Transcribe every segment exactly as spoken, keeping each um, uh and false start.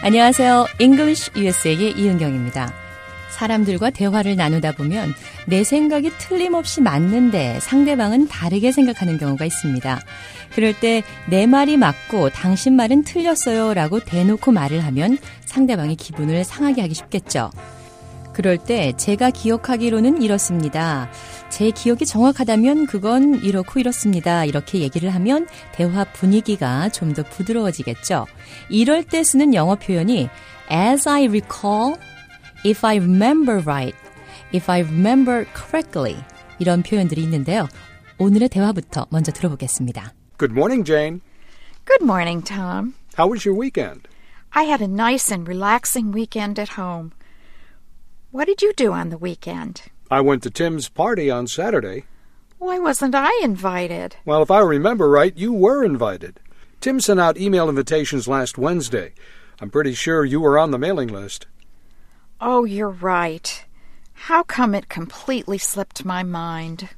안녕하세요. English 유에스에이의 이은경입니다. 사람들과 대화를 나누다 보면 내 생각이 틀림없이 맞는데 상대방은 다르게 생각하는 경우가 있습니다. 그럴 때 내 말이 맞고 당신 말은 틀렸어요 라고 대놓고 말을 하면 상대방의 기분을 상하게 하기 쉽겠죠. 그럴 때 제가 기억하기로는 이렇습니다. 제 기억이 정확하다면 그건 이렇고 이렇습니다. 이렇게 얘기를 하면 대화 분위기가 좀 더 부드러워지겠죠. 이럴 때 쓰는 영어 표현이 as I recall, if I remember right, if I remember correctly 이런 표현들이 있는데요. 오늘의 대화부터 먼저 들어보겠습니다. Good morning, Jane. Good morning, Tom. How was your weekend? I had a nice and relaxing weekend at home. What did you do on the weekend? I went to Tim's party on Saturday. Why wasn't I invited? Well, if I remember right, you were invited. Tim sent out email invitations last Wednesday. I'm pretty sure you were on the mailing list. Oh, you're right. How come it completely slipped my mind?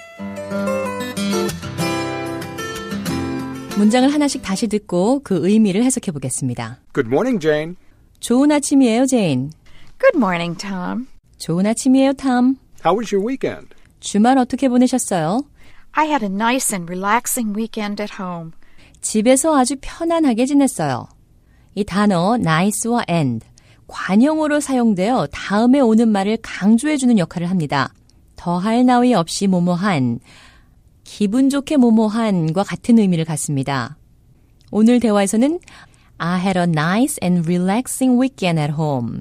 문장을 하나씩 다시 듣고 그 의미를 해석해 보겠습니다. Good morning, Jane. 좋은 아침이에요, 제인. Good morning, Tom. 좋은 아침이에요, 탐. How was your weekend? 주말 어떻게 보내셨어요? I had a nice and relaxing weekend at home. 집에서 아주 편안하게 지냈어요. 이 단어 nice와 and, 관형어로 사용되어 다음에 오는 말을 강조해주는 역할을 합니다. 더할 나위 없이 뭐뭐한, 기분 좋게 뭐뭐한과 같은 의미를 갖습니다. 오늘 대화에서는 I had a nice and relaxing weekend at home.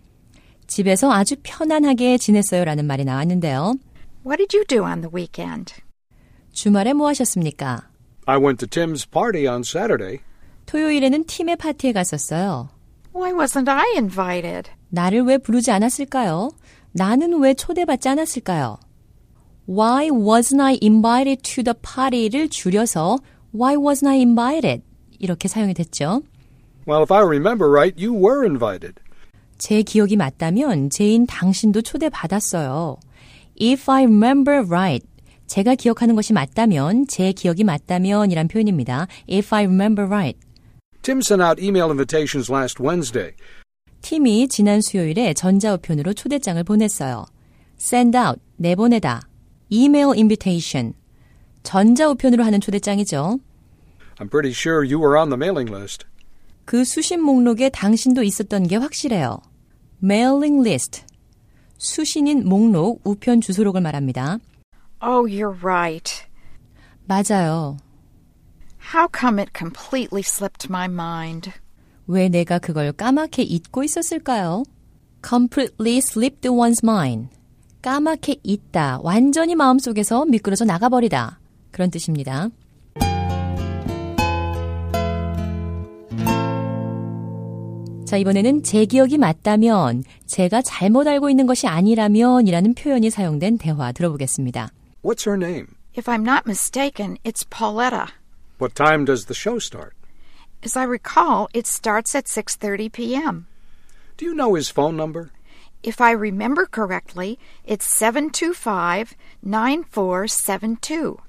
집에서 아주 편안하게 지냈어요 라는 말이 나왔는데요. What did you do on the weekend? 주말에 뭐 하셨습니까? I went to Tim's party on Saturday. 토요일에는 팀의 파티에 갔었어요. Why wasn't I invited? 나를 왜 부르지 않았을까요? 나는 왜 초대받지 않았을까요? Why wasn't I invited to the party를 줄여서 Why wasn't I invited? 이렇게 사용이 됐죠. Well, if I remember right, you were invited. 제 기억이 맞다면 제인 당신도 초대받았어요. If I remember right, 제가 기억하는 것이 맞다면, 제 기억이 맞다면 이란 표현입니다. If I remember right. Tim sent out email invitations last Wednesday. 팀이 지난 수요일에 전자우편으로 초대장을 보냈어요. Send out, 내보내다. Email invitation, 전자우편으로 하는 초대장이죠. I'm pretty sure you were on the mailing list. 그 수신 목록에 당신도 있었던 게 확실해요. Mailing list, 수신인 목록, 우편 주소록을 말합니다. Oh, you're right. 맞아요. How come it completely slipped my mind? 왜 내가 그걸 까맣게 잊고 있었을까요? Completely slipped one's mind. 까맣게 잊다, 완전히 마음속에서 미끄러져 나가버리다. 그런 뜻입니다. 자, 이번에는 제 기억이 맞다면, 제가 잘못 알고 있는 것이 아니라면 이라는 표현이 사용된 대화 들어보겠습니다. What's her name? If I'm not mistaken, it's Pauletta. What time does the show start? As I recall, it starts at six thirty p.m. Do you know his phone number? If I remember correctly, it's seven two five, nine four seven two.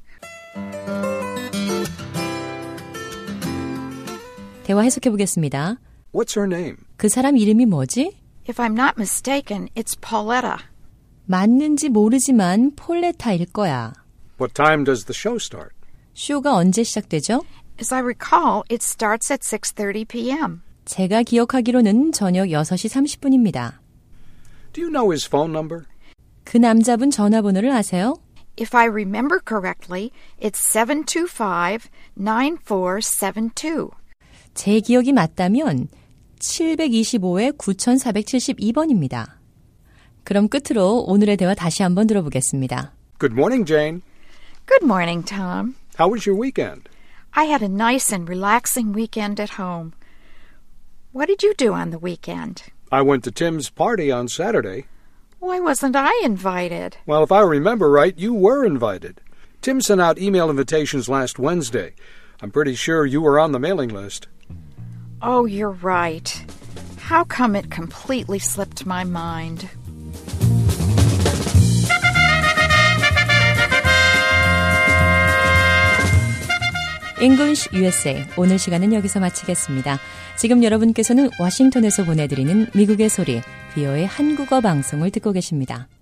대화 해석해 보겠습니다. What's her name? 그 사람 이름이 뭐지? If I'm not mistaken, it's Pauletta. 맞는지 모르지만 폴레타일 거야. What time does the show start? 쇼가 언제 시작되죠? As I recall, it starts at six thirty p.m. 제가 기억하기로는 저녁 여섯 시 삼십 분입니다. Do you know his phone number? 그 남자분 전화번호를 아세요? If I remember correctly, it's seven two five, nine four seven two. 제 기억이 맞다면 칠이오에 구사칠이 번입니다. 그럼 끝으로 오늘의 대화 다시 한번 들어보겠습니다. Good morning, Jane. Good morning, Tom. How was your weekend? I had a nice and relaxing weekend at home. What did you do on the weekend? I went to Tim's party on Saturday. Why wasn't I invited? Well, if I remember right, you were invited. Tim sent out email invitations last Wednesday. I'm pretty sure you were on the mailing list. Oh, you're right. How come it completely slipped my mind? English 유에스에이 오늘 시간은 여기서 마치겠습니다. 지금 여러분께서는 워싱턴에서 보내드리는 미국의 소리 비오의 한국어 방송을 듣고 계십니다.